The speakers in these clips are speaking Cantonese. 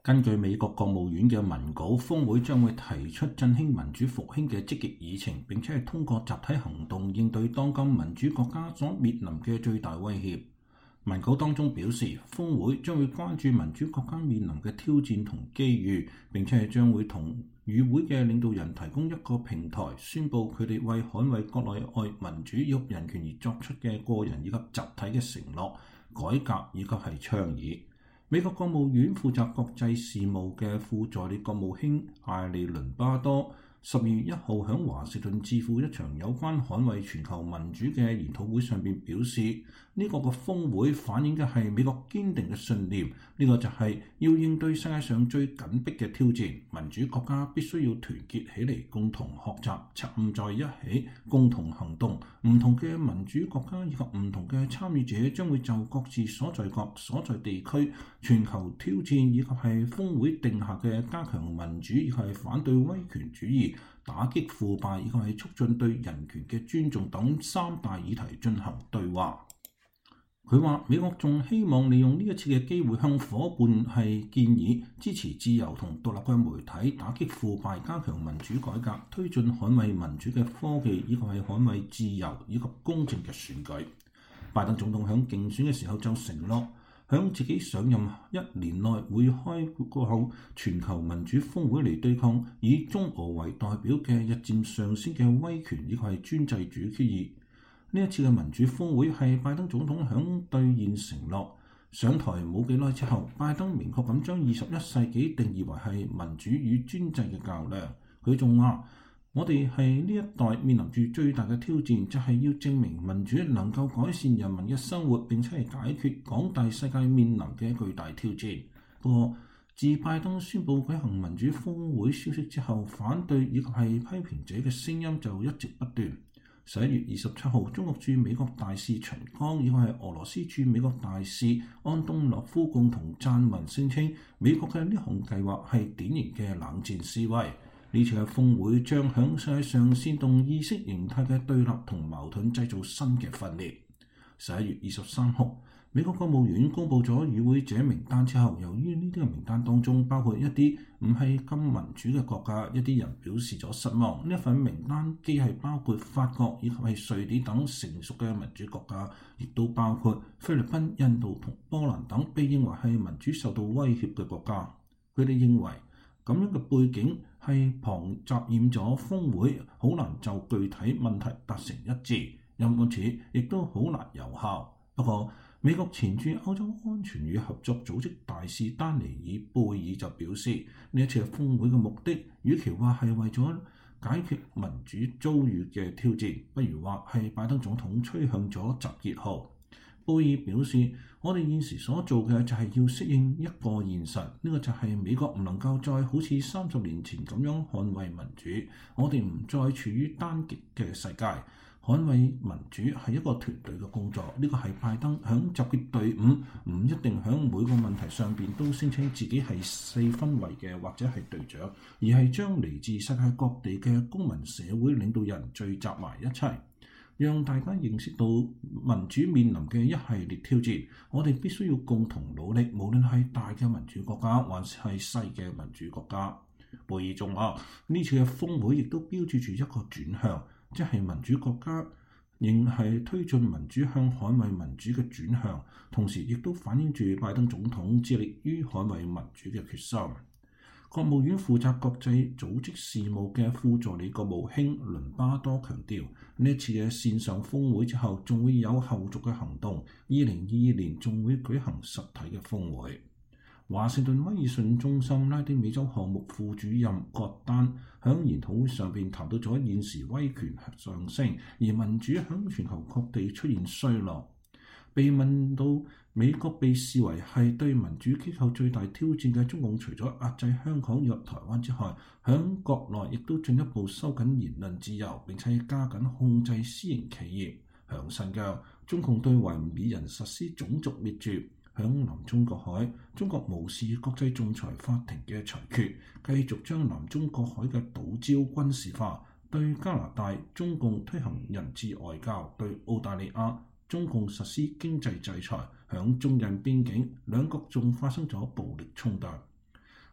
根據美國國務院嘅文稿，峰會將會提出振興民主復興嘅積極議程，並且係通過集體行動應對當今民主國家所面臨嘅最大威脅。文稿當中表示，峰會將會關注民主國家面臨嘅挑戰同機遇，並且係將會同與會嘅領導人提供一個平台，宣佈佢哋為捍衛國內外民主與人權而作出嘅個人以及集體嘅承諾、改革以及係倡議。美國國務院負責國際事務嘅副助理國務卿艾利倫巴多12月1號喺華盛頓智庫一場有關捍衛全球民主嘅研討會上邊表示，呢個嘅峰會反映嘅係美國堅定嘅信念，呢個就係要應對世界上最緊迫嘅挑戰，民主國家必須要團結起嚟，共同學習，沉在一起，共同行動。唔同嘅民主國家以及唔同嘅參與者將會就各自所在國、所在地區、全球挑戰以及係峰會定下嘅加強民主以及係反對威權主義、打擊腐敗以及係促進對人權嘅尊重等3大議題進行對話。佢話：美國仲希望利用呢一次嘅機會向夥伴係建議支持自由同獨立嘅媒體，打擊腐敗，加強民主改革，推進捍衛民主嘅科技，以及係捍衛自由以及公正嘅選舉。拜登總統喺競選嘅時候就承諾，響自己上任1年內會開個全球民主峰會嚟對抗以中俄為代表嘅日漸上升嘅威權以及係專制主義。呢一次嘅民主峰會係拜登總統響兌現承諾。上台冇幾耐之後，拜登明確咁將21世紀定義為係民主與專制嘅較量。佢仲話：我哋係呢一代面臨住最大嘅挑戰，就係要證明民主能夠改善人民嘅生活，並且係解決廣大世界面臨嘅巨大挑戰。不過，自拜登宣布舉行民主峰會消息之後，反對以及係批評者嘅聲音就一直不斷。11月27號，中國駐美國大使秦剛以及係俄羅斯駐美國大使安東諾夫共同撰文聲稱，美國嘅呢項計劃係典型嘅冷戰思維。呢次嘅峰會將響世界上煽動意識形態嘅對立同矛盾，製造新嘅分裂。11月23號，美國國務院公布咗與會者名單之後，由於呢啲嘅名單當中包括一啲唔係咁民主嘅國家，一啲人表示咗失望。呢一份名單既係包括法國以及係瑞典等成熟嘅民主國家，亦都包括菲律賓、印度同波蘭等被認為係民主受到威脅嘅國家。佢哋認為咁樣嘅背景係雜染咗峰會，好難就具體問題達成一致，因此亦都好難有效。不過，美國前駐歐洲安全與合作組織大使丹尼爾貝爾就表示，呢一次峰會嘅目的，與其話係為咗解決民主遭遇嘅挑戰，不如話係拜登總統吹響咗集結號。貝爾表示，我哋現時所做嘅就係要適應一個現實，呢個就係美國唔能夠再好似30年前咁樣捍衛民主，我哋唔再處於單極嘅世界。捍衛民主係一個團隊嘅工作，呢個係拜登響集結隊伍，唔一定響每個問題上邊都聲稱自己係4分位嘅或者係隊長，而係將嚟自世界各地嘅公民社會領導人聚集埋一齊，讓大家認識到民主面臨嘅一系列挑戰。我哋必須要共同努力，無論係大嘅民主國家還是係細嘅民主國家。貝爾仲話，呢次嘅峰會亦都標誌住一個轉向，即係民主國家仍係推進民主向捍衛民主嘅轉向，同時亦都反映住拜登總統致力於捍衛民主嘅決心。國務院負責國際組織事務嘅副助理國務卿倫巴多強調，呢次嘅線上峰會之後，仲會有後續嘅行動，2022年仲會舉行實體嘅峰會。華盛頓威爾遜中心拉丁美洲項目副主任葛丹喺研討會上邊談到咗現時威權上升，而民主喺全球各地出現衰落。被問到美國被視為係對民主機構最大挑戰嘅中共，除咗壓制香港以及台灣之外，喺國內亦都進一步收緊言論自由，並且加緊控制私營企業。響新疆，中共對維吾爾人實施種族滅絕。響南中國海，中國無視國際仲裁法庭嘅裁決，繼續將南中國海嘅島礁軍事化。對加拿大，中共推行人質外交；對澳大利亞，中共實施經濟制裁。響中印邊境，兩國仲發生咗暴力衝突。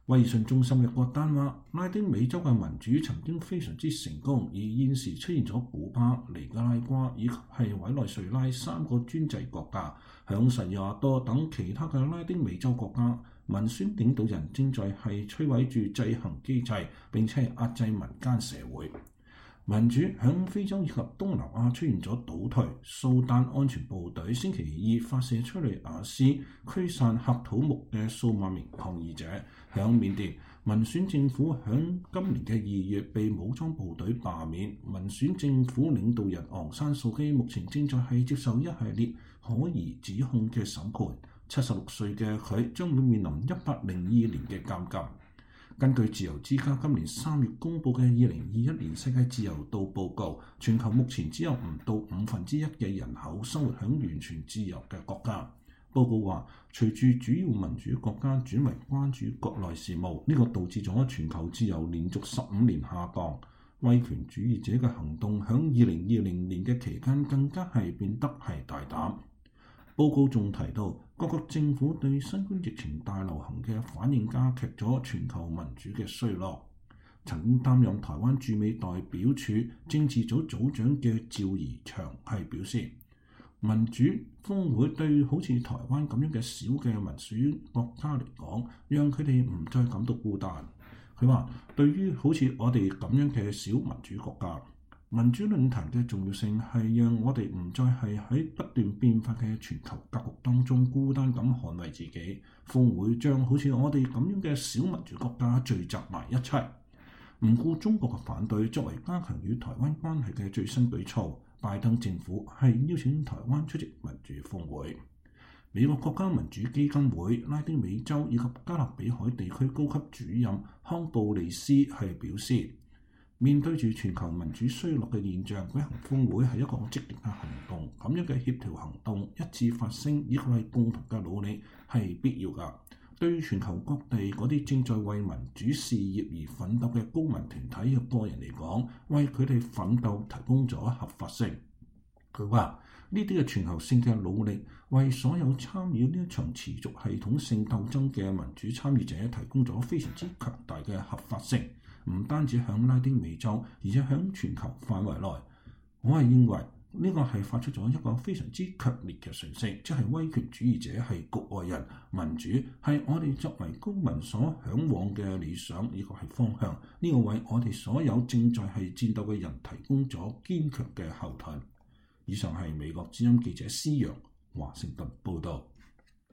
威信中心嘅郭丹話，拉丁美洲嘅民主曾經非常之成功，而現時出現咗古巴、尼加拉瓜以及係委內瑞拉3個專制國家，響實亞多等其他嘅拉丁美洲國家，民選領導人正在係摧毀住制衡機制，並且係壓制民間社會。民主響非洲以及東南亞出現咗倒退，蘇丹安全部隊星期2發射催淚瓦斯驅散喀土穆嘅數萬名抗議者。響緬甸，民選政府響今年嘅2月被武裝部隊罷免，民選政府領導人昂山素姬目前正在係接受一系列可疑指控嘅審判。76歲嘅佢將會面臨102年嘅監禁。根據自由之家今年3月公佈嘅2021年世界自由度報告，全球目前只有唔到1/5嘅人口生活喺完全自由嘅國家。報告話，隨住主要民主國家轉為關注國內事務，呢個導致咗全球自由連續15年下降。威權主義者嘅行動喺2020年嘅期間更加係變得係大膽。報告仲提到，各國政府對新冠疫情大流行嘅反應加劇咗全球民主嘅衰落。曾經擔任台灣駐美代表處政治組組長嘅趙怡翔係表示，民主峰會對好似台灣咁樣嘅小嘅民選國家嚟講，讓佢哋唔再感到孤單。佢話，對於好似我哋咁樣嘅小民主國家，民主論壇嘅重要性係讓我哋唔再係喺不斷變化嘅全球格局當中孤單咁捍衛自己。峰會將好似我哋咁樣嘅小民主國家聚集埋一齊，唔顧中國嘅反對，作為加強與台灣關係嘅最新舉措。拜登政府係邀請台灣出席民主峰會。美國國家民主基金會拉丁美洲以及加勒比海地區高級主任康布利斯係表示，面對住全球民主衰落嘅現象，舉行峰會係一個積極嘅行動。咁樣嘅協調行動、一致發聲以及係共同嘅努力係必要㗎。對於全球各地嗰啲正在為民主事業而奮鬥嘅公民團體嘅個人嚟講，為佢哋奮鬥提供咗合法性。佢話呢啲嘅全球性嘅努力，為所有參與呢一場持續系統性鬥爭嘅民主參與者提供咗非常之強大嘅合法性。唔單止響拉丁美洲，而且響全球範圍內，我係認為呢個係發出咗一個非常之強烈嘅訊息，即係威權主義者係局外人，民主係我哋作為公民所嚮往嘅理想，呢個係方向。呢個為我哋所有正在係戰鬥嘅人提供咗堅強嘅後盾。以上係美國之音記者施陽華盛頓報導。